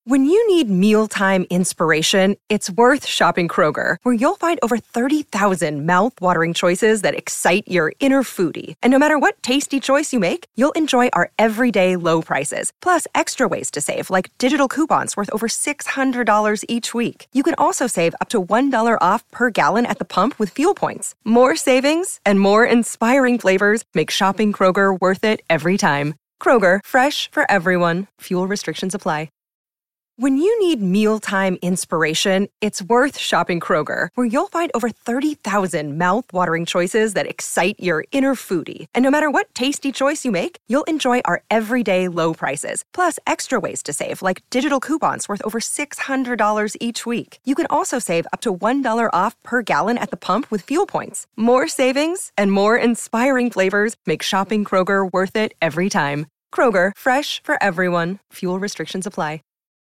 When you need mealtime inspiration, it's worth shopping Kroger, where you'll find over 30,000 mouth-watering choices that excite your inner foodie. And no matter what tasty choice you make, you'll enjoy our everyday low prices, plus extra ways to save, like digital coupons worth over $600 each week. You can also save up to $1 off per gallon at the pump with fuel points. More savings and more inspiring flavors make shopping Kroger worth it every time. Kroger, fresh for everyone. Fuel restrictions apply. When you need mealtime inspiration, it's worth shopping Kroger, where you'll find over 30,000 mouth-watering choices that excite your inner foodie. And no matter what tasty choice you make, you'll enjoy our everyday low prices, plus extra ways to save, like digital coupons worth over $600 each week. You can also save up to $1 off per gallon at the pump with fuel points. More savings and more inspiring flavors make shopping Kroger worth it every time. Kroger, fresh for everyone. Fuel restrictions apply.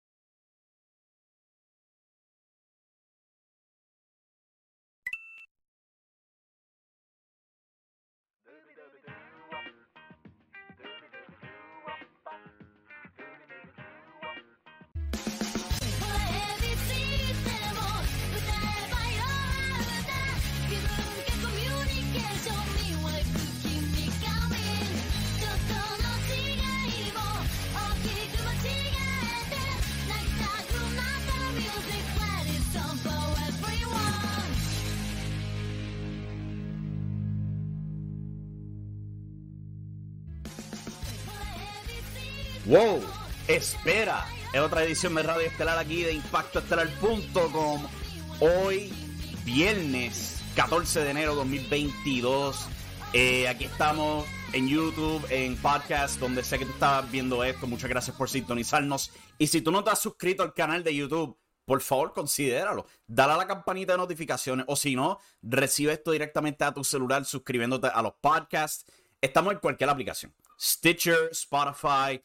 ¡Wow! Espera, es otra edición de Radio Estelar aquí de ImpactoEstelar.com. Hoy, viernes 14 de enero 2022. Aquí estamos en YouTube, en podcast, donde sé que tú estás viendo esto. Muchas gracias por sintonizarnos. Y si tú no te has suscrito al canal de YouTube, por favor, considéralo. Dale a la campanita de notificaciones. O si no, recibe esto directamente a tu celular suscribiéndote a los podcasts. Estamos en cualquier aplicación. Stitcher, Spotify,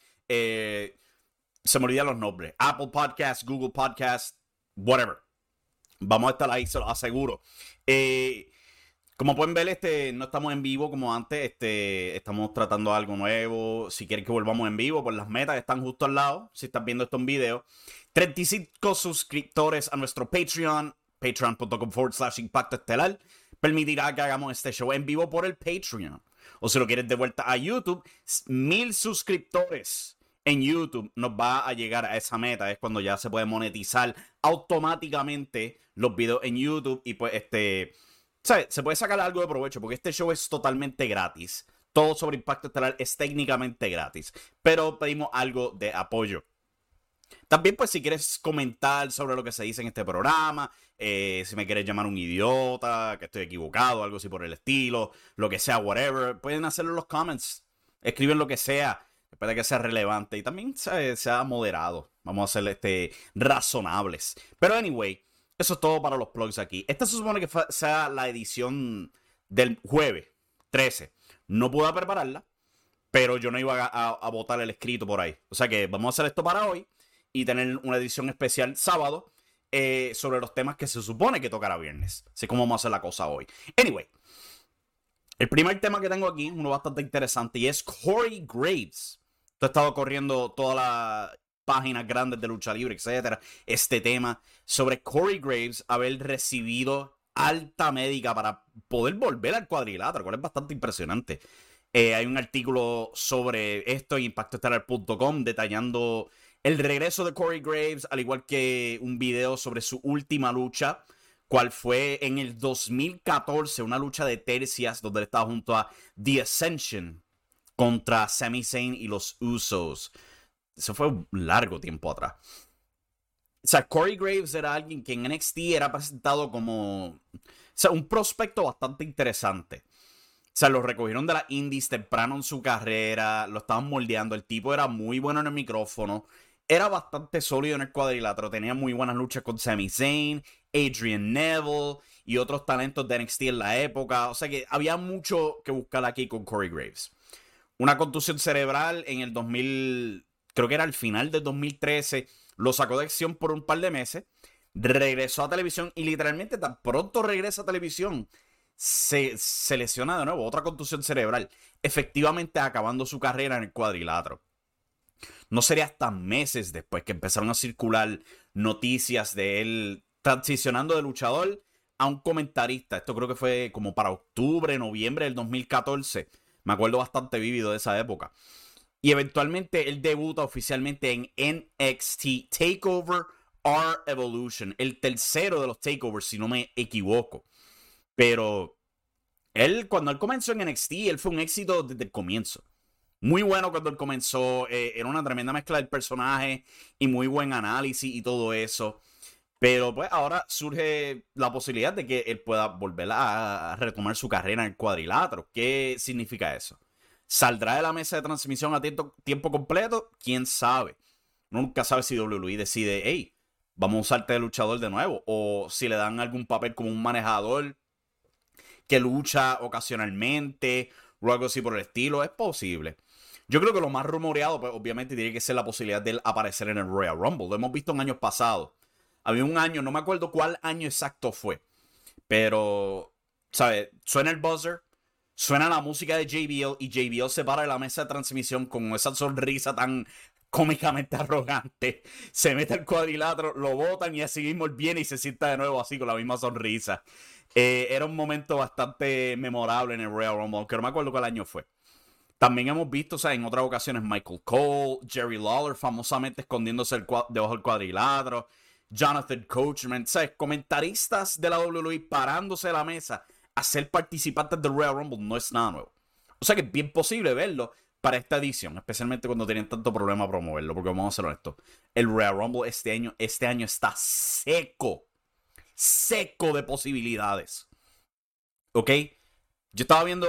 se me olvidan los nombres. Apple Podcasts, Google Podcasts, whatever. Vamos a estar ahí, se lo aseguro. Como pueden ver, no estamos en vivo como antes. Estamos tratando algo nuevo. Si quieren que volvamos en vivo, pues las metas están justo al lado. Si estás viendo esto en video. 35 suscriptores a nuestro Patreon. Patreon.com/Impacto Estelar. Permitirá que hagamos este show en vivo por el Patreon. O si lo quieres de vuelta a YouTube, 1000 suscriptores en YouTube nos va a llegar a esa meta. Es cuando ya se puede monetizar automáticamente los videos en YouTube. Y pues ¿sabes? Se puede sacar algo de provecho porque este show es totalmente gratis. Todo sobre Impacto Estelar es técnicamente gratis. Pero pedimos algo de apoyo. También, pues, si quieres comentar sobre lo que se dice en este programa, si me quieres llamar un idiota, que estoy equivocado, algo así por el estilo, lo que sea, whatever, pueden hacerlo en los comments. Escriben lo que sea, después de que sea relevante y también sea moderado. Vamos a ser razonables. Pero, anyway, eso es todo para los plugs aquí. Esta se supone que sea la edición del jueves 13. No pude prepararla, pero yo no iba a botar el escrito por ahí. O sea que vamos a hacer esto para hoy y tener una edición especial sábado sobre los temas que se supone que tocará viernes. Así como vamos a hacer la cosa hoy. Anyway, el primer tema que tengo aquí, uno bastante interesante, y es Corey Graves. Esto ha estado corriendo todas las páginas grandes de lucha libre, etcétera. Este tema sobre Corey Graves haber recibido alta médica para poder volver al cuadrilátero, cual es bastante impresionante. Hay un artículo sobre esto en ImpactoEstelar.com detallando el regreso de Corey Graves, al igual que un video sobre su última lucha, cual fue en el 2014, una lucha de tercias donde él estaba junto a The Ascension contra Sami Zayn y los Usos. Eso fue un largo tiempo atrás. O sea, Corey Graves era alguien que en NXT era presentado como, o sea, un prospecto bastante interesante. O sea, lo recogieron de las indies temprano en su carrera, lo estaban moldeando. El tipo era muy bueno en el micrófono, era bastante sólido en el cuadrilátero, tenía muy buenas luchas con Sami Zayn, Adrian Neville y otros talentos de NXT en la época. O sea que había mucho que buscar aquí con Corey Graves. Una contusión cerebral en el 2000, creo que era al final del 2013, lo sacó de acción por un par de meses, regresó a televisión y literalmente tan pronto regresa a televisión, se lesiona de nuevo, otra contusión cerebral, efectivamente acabando su carrera en el cuadrilátero. No sería hasta meses después que empezaron a circular noticias de él transicionando de luchador a un comentarista. Esto creo que fue como para octubre, noviembre del 2014. Me acuerdo bastante vívido de esa época. Y eventualmente él debuta oficialmente en NXT TakeOver R Evolution, el tercero de los takeovers, si no me equivoco. Pero cuando él comenzó en NXT, él fue un éxito desde el comienzo. Muy bueno cuando él comenzó, era una tremenda mezcla del personaje y muy buen análisis y todo eso. Pero pues ahora surge la posibilidad de que él pueda volver a retomar su carrera en el cuadrilátero. ¿Qué significa eso? ¿Saldrá de la mesa de transmisión a tiempo completo? ¿Quién sabe? Nunca sabe si WWE decide, hey, vamos a usarte de luchador de nuevo. O si le dan algún papel como un manejador que lucha ocasionalmente o algo así por el estilo. Es posible. Yo creo que lo más rumoreado, pues obviamente tiene que ser la posibilidad de él aparecer en el Royal Rumble. Lo hemos visto en años pasados. Había un año, no me acuerdo cuál año exacto fue. Pero, ¿sabes? Suena el buzzer, suena la música de JBL y JBL se para de la mesa de transmisión con esa sonrisa tan cómicamente arrogante. Se mete al cuadrilátero, lo botan y así mismo él viene y se sienta de nuevo así con la misma sonrisa. Era un momento bastante memorable en el Royal Rumble, aunque no me acuerdo cuál año fue. También hemos visto, o sea, en otras ocasiones Michael Cole, Jerry Lawler famosamente escondiéndose debajo del cuadrilátero, Jonathan Coachman, ¿sabes? Comentaristas de la WWE parándose de la mesa a ser participantes del Royal Rumble no es nada nuevo. O sea que es bien posible verlo para esta edición, especialmente cuando tienen tanto problema promoverlo, porque vamos a ser honestos, el Royal Rumble este año está seco de posibilidades. ¿Ok? Yo estaba viendo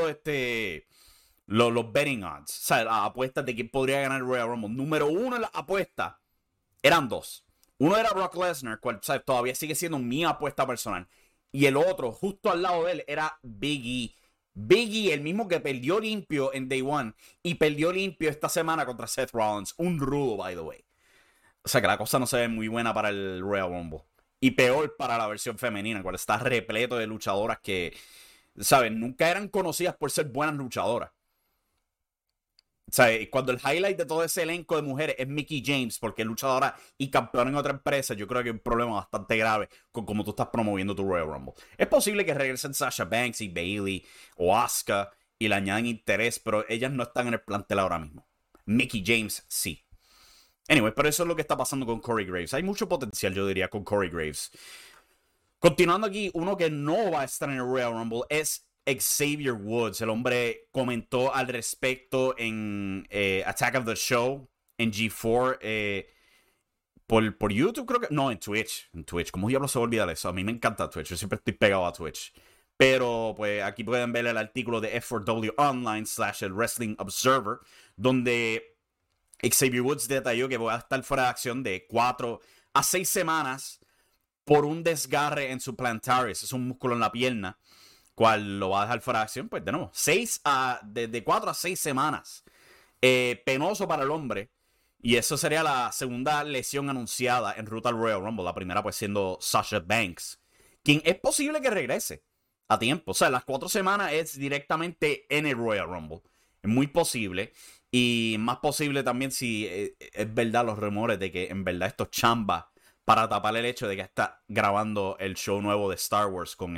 los betting odds, o sea, las apuestas de quién podría ganar el Royal Rumble. Número uno en las apuestas eran dos. Uno era Brock Lesnar, cual, o sea, todavía sigue siendo mi apuesta personal. Y el otro, justo al lado de él, era Big E. Big E, el mismo que perdió limpio en Day One y perdió limpio esta semana contra Seth Rollins. Un rudo, by the way. O sea que la cosa no se ve muy buena para el Royal Rumble. Y peor para la versión femenina, cual está repleto de luchadoras que, ¿saben? Nunca eran conocidas por ser buenas luchadoras. O sea, cuando el highlight de todo ese elenco de mujeres es Mickie James, porque es luchadora y campeona en otra empresa, yo creo que hay un problema bastante grave con cómo tú estás promoviendo tu Royal Rumble. Es posible que regresen Sasha Banks y Bayley o Asuka y le añadan interés, pero ellas no están en el plantel ahora mismo. Mickie James sí. Anyway, pero eso es lo que está pasando con Corey Graves. Hay mucho potencial, yo diría, con Corey Graves. Continuando aquí, uno que no va a estar en el Royal Rumble es Xavier Woods. El hombre comentó al respecto en Attack of the Show en G4 por YouTube, creo que. No, en Twitch. En Twitch. ¿Cómo diablos se va a olvidar eso? A mí me encanta Twitch. Yo siempre estoy pegado a Twitch. Pero pues aquí pueden ver el artículo de F4W Online / el Wrestling Observer, donde Xavier Woods detalló que va a estar fuera de acción de 4 a 6 semanas por un desgarre en su plantaris. Es un músculo en la pierna, cual lo va a dejar fuera de acción, pues de nuevo, de 4 a 6 semanas. Penoso para el hombre. Y eso sería la segunda lesión anunciada en ruta al Royal Rumble. La primera pues siendo Sasha Banks, quien es posible que regrese a tiempo. O sea, las 4 semanas es directamente en el Royal Rumble. Es muy posible. Y más posible también si es verdad los rumores de que en verdad esto es chamba para tapar el hecho de que está grabando el show nuevo de Star Wars con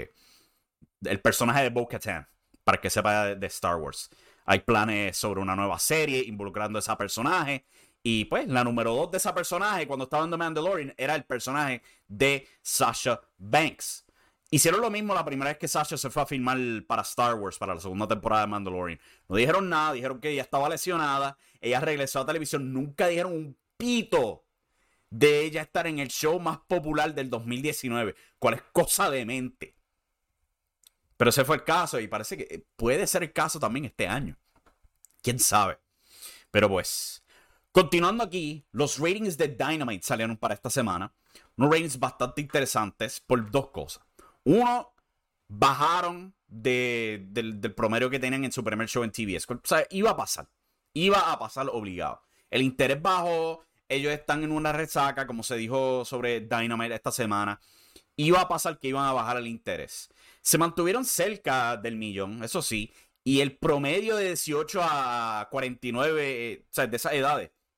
el personaje de Bo-Katan, para que sepa de Star Wars. Hay planes sobre una nueva serie involucrando a ese personaje. Y pues la número 2 de ese personaje cuando estaba en The Mandalorian era el personaje de Sasha Banks. Hicieron lo mismo la primera vez que Sasha se fue a filmar para Star Wars, para la segunda temporada de Mandalorian. No dijeron nada, dijeron que ella estaba lesionada, ella regresó a televisión, nunca dijeron un pito de ella estar en el show más popular del 2019, cual es cosa de mente. Pero ese fue el caso y parece que puede ser el caso también este año. ¿Quién sabe? Pero pues, continuando aquí, los ratings de Dynamite salieron para esta semana. Unos ratings bastante interesantes por dos cosas. Uno, bajaron del promedio que tenían en su primer show en TBS. O sea, iba a pasar obligado. El interés bajó, ellos están en una resaca, como se dijo sobre Dynamite esta semana. Iba a pasar que iban a bajar el interés. Se mantuvieron cerca del millón, eso sí. Y el promedio de 18 a 49, o sea, de esas edades,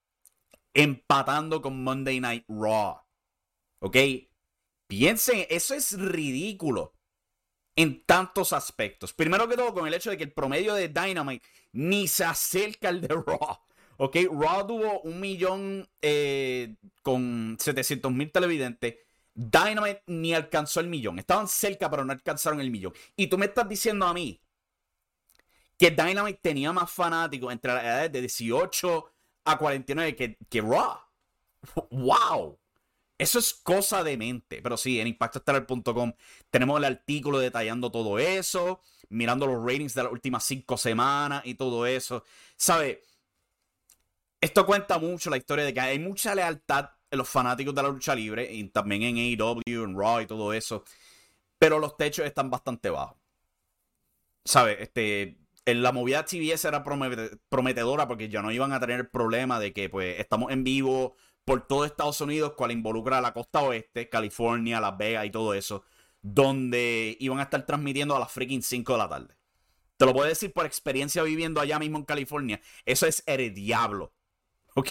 empatando con Monday Night Raw. ¿Ok? Piensen, eso es ridículo en tantos aspectos. Primero que todo, con el hecho de que el promedio de Dynamite ni se acerca al de Raw. ¿Ok? Raw tuvo 1 millón con 700,000 televidentes. Dynamite ni alcanzó el millón. Estaban cerca, pero no alcanzaron el millón. Y tú me estás diciendo a mí que Dynamite tenía más fanáticos entre las edades de 18 a 49 que Raw. ¡Wow! Eso es cosa de mente. Pero sí, en impactoestelar.com tenemos el artículo detallando todo eso, mirando los ratings de las últimas 5 semanas y todo eso. ¿Sabe? Esto cuenta mucho la historia de que hay mucha lealtad en los fanáticos de la lucha libre y también en AEW, en Raw y todo eso. Pero los techos están bastante bajos. ¿Sabe? En la movida TBS era prometedora porque ya no iban a tener el problema de que pues estamos en vivo por todo Estados Unidos, cual involucra a la costa oeste, California, Las Vegas y todo eso, donde iban a estar transmitiendo a las freaking 5 de la tarde. Te lo puedo decir por experiencia viviendo allá mismo en California. Eso es el diablo. ¿Ok?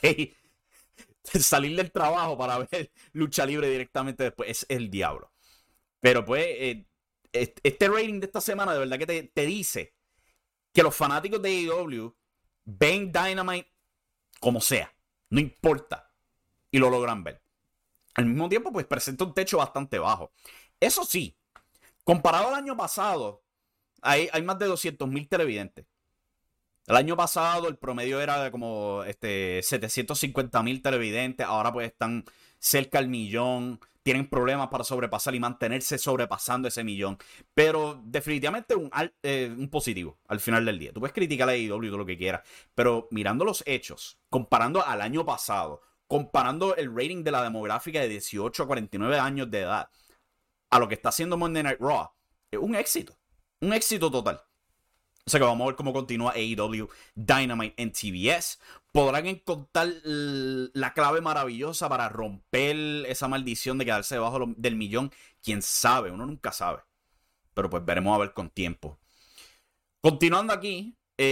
Salir del trabajo para ver lucha libre directamente después es el diablo. Pero pues, este rating de esta semana de verdad que te dice que los fanáticos de AEW ven Dynamite como sea. No importa. Y lo logran ver. Al mismo tiempo, pues presenta un techo bastante bajo. Eso sí, comparado al año pasado, hay más de 200,000 televidentes. El año pasado el promedio era de como 750,000 televidentes. Ahora pues están cerca al millón. Tienen problemas para sobrepasar y mantenerse sobrepasando ese millón. Pero definitivamente un positivo al final del día. Tú puedes criticar a AEW y todo lo que quieras. Pero mirando los hechos, comparando al año pasado, comparando el rating de la demográfica de 18 a 49 años de edad a lo que está haciendo Monday Night Raw, es un éxito. Un éxito total. O sea que vamos a ver cómo continúa AEW Dynamite en TBS. Podrán encontrar la clave maravillosa para romper esa maldición de quedarse debajo del millón. Quién sabe, uno nunca sabe. Pero pues veremos a ver con tiempo. Continuando aquí,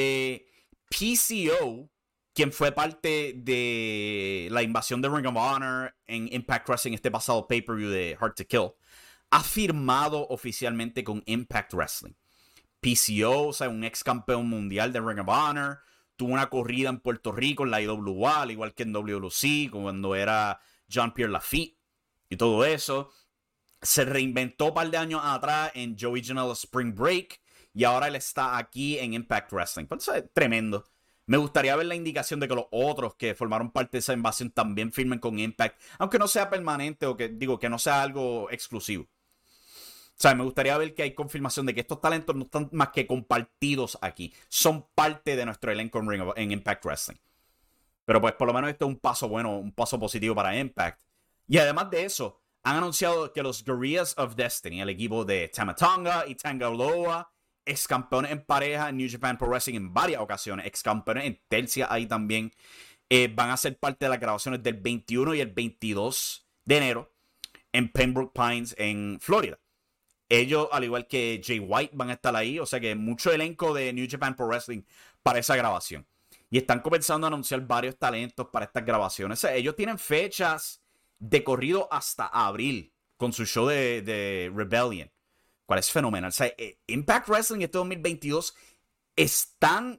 PCO, quien fue parte de la invasión de Ring of Honor en Impact Wrestling este pasado pay-per-view de Hard to Kill, ha firmado oficialmente con Impact Wrestling. PCO, o sea, un ex campeón mundial de Ring of Honor, tuvo una corrida en Puerto Rico en la IWA, al igual que en WLC, cuando era Jean-Pierre Lafitte y todo eso. Se reinventó un par de años atrás en Joey Janela Spring Break y ahora él está aquí en Impact Wrestling. Pues, eso es tremendo. Me gustaría ver la indicación de que los otros que formaron parte de esa invasión también firmen con Impact, aunque no sea permanente o que no sea algo exclusivo. O sea, me gustaría ver que hay confirmación de que estos talentos no están más que compartidos aquí. Son parte de nuestro elenco en Impact Wrestling. Pero pues por lo menos esto es un paso bueno, un paso positivo para Impact. Y además de eso, han anunciado que los Guerrillas of Destiny, el equipo de Tama Tonga y Tanga Loa, ex campeones en pareja en New Japan Pro Wrestling en varias ocasiones, ex campeones en tercia ahí también, van a ser parte de las grabaciones del 21 y el 22 de enero en Pembroke Pines en Florida. Ellos, al igual que Jay White, van a estar ahí. O sea que mucho elenco de New Japan Pro Wrestling para esa grabación. Y están comenzando a anunciar varios talentos para estas grabaciones. O sea, ellos tienen fechas de corrido hasta abril con su show de Rebellion, cual es fenomenal. O sea, Impact Wrestling este 2022 están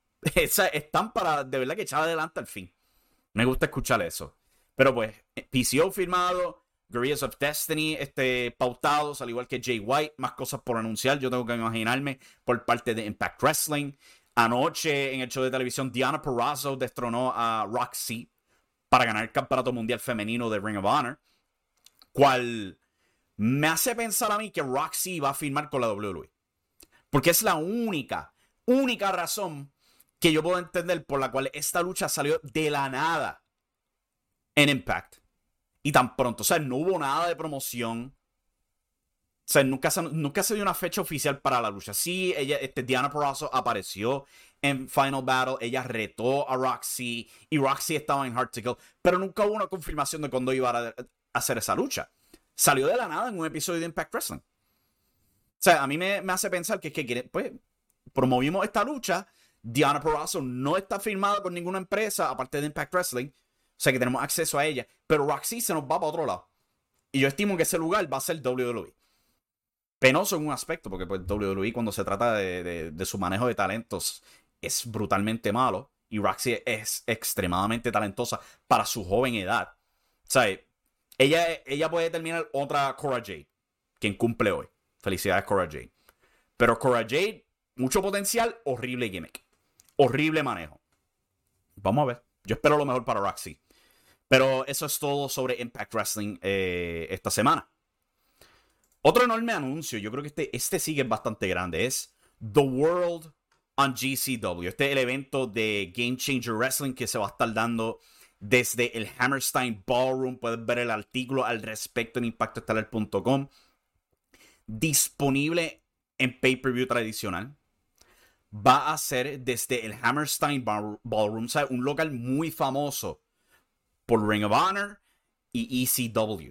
para de verdad que echar adelante al fin. Me gusta escuchar eso. Pero pues, PCO firmado, Guerrillas of Destiny pautados, al igual que Jay White, más cosas por anunciar, yo tengo que imaginarme, por parte de Impact Wrestling. Anoche en el show de televisión, Deonna Purrazzo destronó a Roxy para ganar el campeonato mundial femenino de Ring of Honor, cual me hace pensar a mí que Roxy va a firmar con la WWE, porque es la única razón que yo puedo entender por la cual esta lucha salió de la nada en Impact. Y tan pronto, o sea, no hubo nada de promoción. O sea, nunca se dio una fecha oficial para la lucha. Sí, Deonna Purrazzo apareció en Final Battle. Ella retó a Roxy. Y Roxy estaba en Hard to Kill. Pero nunca hubo una confirmación de cuándo iba a hacer esa lucha. Salió de la nada en un episodio de Impact Wrestling. O sea, a mí me hace pensar que pues, promovimos esta lucha. Deonna Purrazzo no está firmada por ninguna empresa, aparte de Impact Wrestling. sea que tenemos acceso a ella. Pero Roxy se nos va para otro lado. Y yo estimo que ese lugar va a ser WWE. Penoso en un aspecto, porque pues WWE cuando se trata de su manejo de talentos es brutalmente malo. Y Roxy es extremadamente talentosa para su joven edad. O sea, ella puede terminar otra Cora Jade, quien cumple hoy. Felicidades, Cora Jade. Pero Cora Jade, mucho potencial, horrible gimmick. Horrible manejo. Vamos a ver. Yo espero lo mejor para Roxy. Pero eso es todo sobre Impact Wrestling esta semana. Otro enorme anuncio, yo creo que este sí que es bastante grande, es The World on GCW. Este es el evento de Game Changer Wrestling que se va a estar dando desde el Hammerstein Ballroom. Puedes ver el artículo al respecto en impactoestelar.com. Disponible en pay-per-view tradicional. Va a ser desde el Hammerstein Ballroom, o sea, un local muy famoso por Ring of Honor y ECW.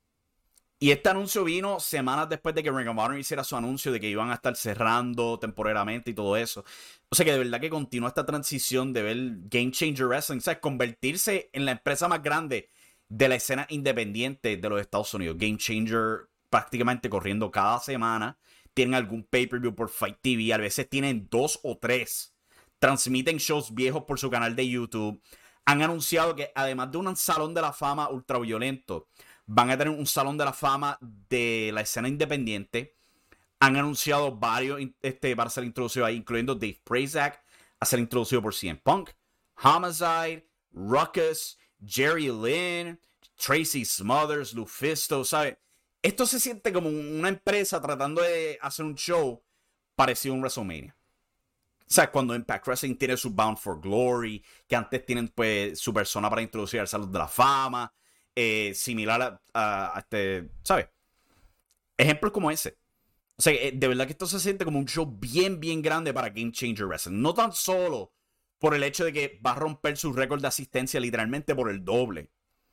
Y este anuncio vino semanas después de que Ring of Honor hiciera su anuncio de que iban a estar cerrando temporalmente y todo eso. O sea que de verdad que continúa esta transición de ver Game Changer Wrestling, o sea, convertirse en la empresa más grande de la escena independiente de los Estados Unidos. Game Changer prácticamente corriendo cada semana. Tienen algún pay-per-view por Fight TV. A veces tienen 2 o 3. Transmiten shows viejos por su canal de YouTube. Han anunciado que además de un salón de la fama ultraviolento, van a tener un salón de la fama de la escena independiente. Han anunciado varios para ser introducidos ahí, incluyendo Dave Prazak, a ser introducido por CM Punk, Homicide, Ruckus, Jerry Lynn, Tracy Smothers, Lufisto, ¿sabes? Esto se siente como una empresa tratando de hacer un show parecido a un WrestleMania. O sea, cuando Impact Wrestling tiene su Bound for Glory, que antes tienen pues su persona para introducir al Salón de la Fama, similar a este, ¿sabes? Ejemplos como ese. O sea, de verdad que esto se siente como un show bien, bien grande para Game Changer Wrestling. No tan solo por el hecho de que va a romper su récord de asistencia literalmente por el doble,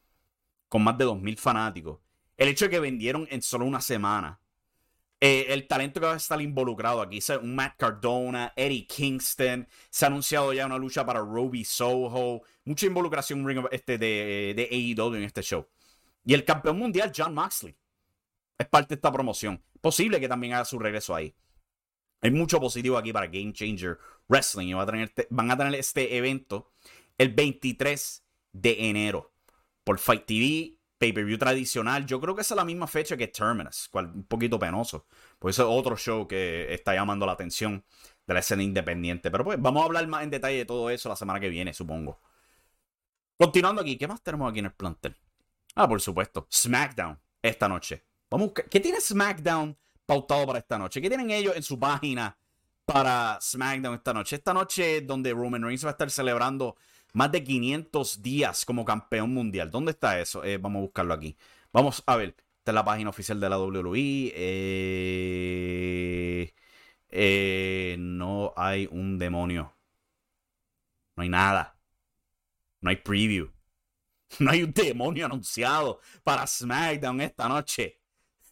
con más de 2,000 fanáticos. El hecho de que vendieron en solo una semana. El talento que va a estar involucrado aquí. Un Matt Cardona, Eddie Kingston. Se ha anunciado ya una lucha para Ruby Soho. Mucha involucración de AEW en este show. Y el campeón mundial, Jon Moxley, es parte de esta promoción. Posible que también haga su regreso ahí. Hay mucho positivo aquí para Game Changer Wrestling. Y van a tener este evento el 23 de enero por Fight TV. Pay-per-view tradicional. Yo creo que esa es la misma fecha que Terminus. Un poquito penoso. Pues ese es otro show que está llamando la atención de la escena independiente. Pero pues vamos a hablar más en detalle de todo eso la semana que viene, supongo. Continuando aquí. ¿Qué más tenemos aquí en el plantel? Por supuesto. SmackDown esta noche. Vamos a buscar. ¿Qué tiene SmackDown pautado para esta noche? ¿Qué tienen ellos en su página para SmackDown esta noche? Esta noche donde Roman Reigns va a estar celebrando más de 500 días como campeón mundial. ¿Dónde está eso? Vamos a buscarlo aquí. Vamos a ver. Esta es la página oficial de la WWE. No hay un demonio. No hay nada. No hay preview. No hay un demonio anunciado para SmackDown esta noche.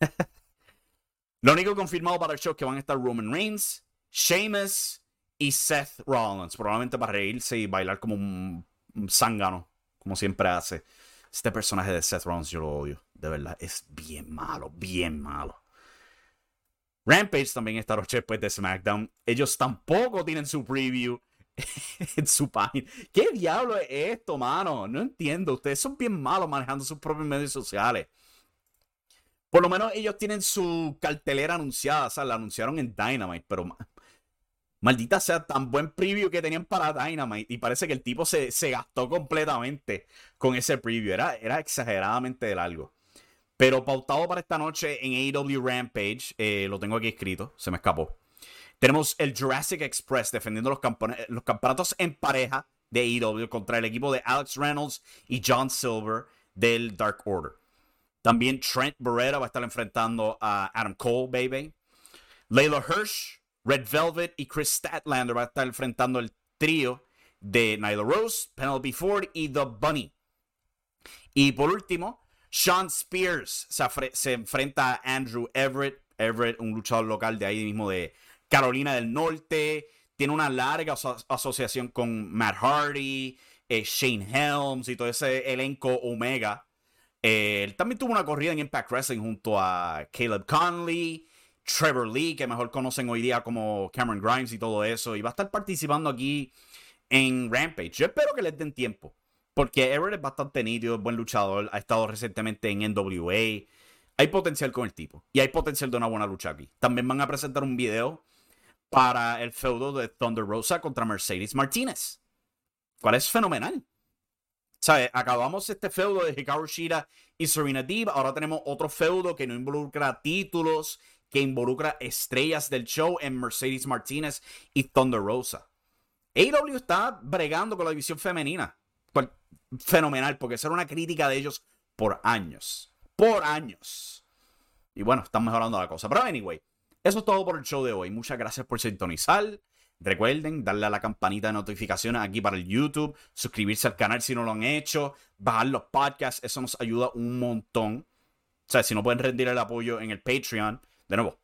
Lo único confirmado para el show es que van a estar Roman Reigns, Sheamus y Seth Rollins, probablemente para reírse y bailar como un zángano, como siempre hace. Este personaje de Seth Rollins yo lo odio, de verdad, es bien malo, bien malo. Rampage también esta noche después de SmackDown. Ellos tampoco tienen su preview en su página. ¿Qué diablo es esto, mano? No entiendo, ustedes son bien malos manejando sus propios medios sociales. Por lo menos ellos tienen su cartelera anunciada, o sea, la anunciaron en Dynamite, pero maldita sea, tan buen preview que tenían para Dynamite. Y parece que el tipo se gastó completamente con ese preview. Era exageradamente largo. Pero pautado para esta noche en AEW Rampage, lo tengo aquí escrito, se me escapó. Tenemos el Jurassic Express defendiendo los campeonatos en pareja de AEW contra el equipo de Alex Reynolds y John Silver del Dark Order. También Trent Beretta va a estar enfrentando a Adam Cole, baby. Layla Hirsch, Red Velvet y Chris Statlander va a estar enfrentando el trío de Nyla Rose, Penelope Ford y The Bunny. Y por último, Shawn Spears se enfrenta a Andrew Everett. Everett, un luchador local de ahí mismo de Carolina del Norte. Tiene una larga asociación con Matt Hardy, Shane Helms y todo ese elenco Omega. Él también tuvo una corrida en Impact Wrestling junto a Caleb Conley, Trevor Lee, que mejor conocen hoy día como Cameron Grimes y todo eso. Y va a estar participando aquí en Rampage. Yo espero que les den tiempo, porque Everett es bastante nítido, es buen luchador, ha estado recientemente en NWA. Hay potencial con el tipo, y hay potencial de una buena lucha aquí. También van a presentar un video para el feudo de Thunder Rosa contra Mercedes Martinez, cual es fenomenal. ¿Sabes? Acabamos este feudo de Hikaru Shida y Serena Deeb. Ahora tenemos otro feudo que no involucra títulos, que involucra estrellas del show en Mercedes Martinez y Thunder Rosa. AEW está bregando con la división femenina. Fenomenal, porque esa era una crítica de ellos por años. Por años. Y bueno, están mejorando la cosa. Pero anyway, eso es todo por el show de hoy. Muchas gracias por sintonizar. Recuerden darle a la campanita de notificaciones aquí para el YouTube, suscribirse al canal si no lo han hecho, bajar los podcasts, eso nos ayuda un montón. O sea, si no pueden rendir el apoyo en el Patreon, de nuevo,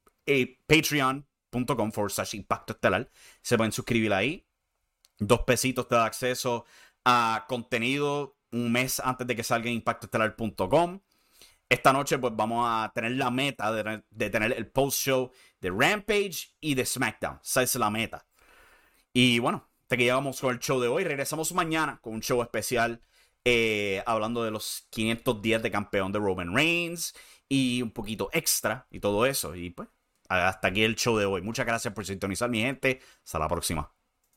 patreon.com/Impacto Estelar, se pueden suscribir ahí. $2 te da acceso a contenido un mes antes de que salga en impactoestelar.com. Esta noche pues vamos a tener la meta de tener el post-show de Rampage y de SmackDown. Esa es la meta. Y bueno, hasta que llegamos con el show de hoy. Regresamos mañana con un show especial hablando de los 500 días de campeón de Roman Reigns y un poquito extra y todo eso. Y pues, hasta aquí el show de hoy. Muchas gracias por sintonizar, mi gente. Hasta la próxima.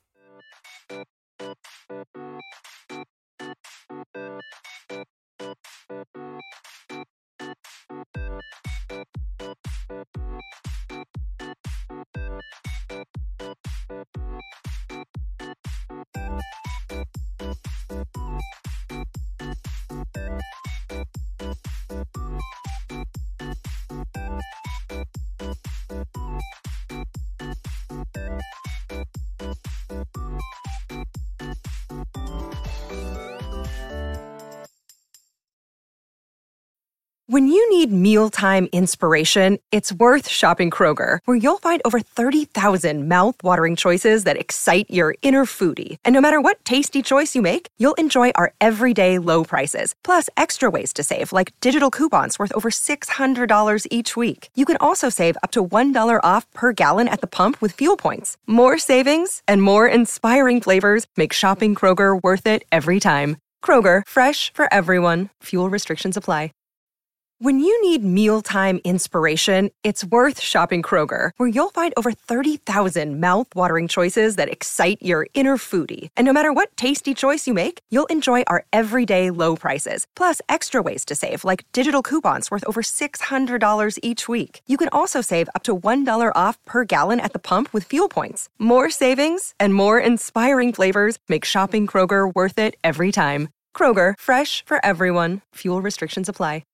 When you need mealtime inspiration, it's worth shopping Kroger, where you'll find over 30,000 mouth-watering choices that excite your inner foodie. And no matter what tasty choice you make, you'll enjoy our everyday low prices, plus extra ways to save, like digital coupons worth over $600 each week. You can also save up to $1 off per gallon at the pump with fuel points. More savings and more inspiring flavors make shopping Kroger worth it every time. Kroger, fresh for everyone. Fuel restrictions apply. When you need mealtime inspiration, it's worth shopping Kroger, where you'll find over 30,000 mouth-watering choices that excite your inner foodie. And no matter what tasty choice you make, you'll enjoy our everyday low prices, plus extra ways to save, like digital coupons worth over $600 each week. You can also save up to $1 off per gallon at the pump with fuel points. More savings and more inspiring flavors make shopping Kroger worth it every time. Kroger, fresh for everyone. Fuel restrictions apply.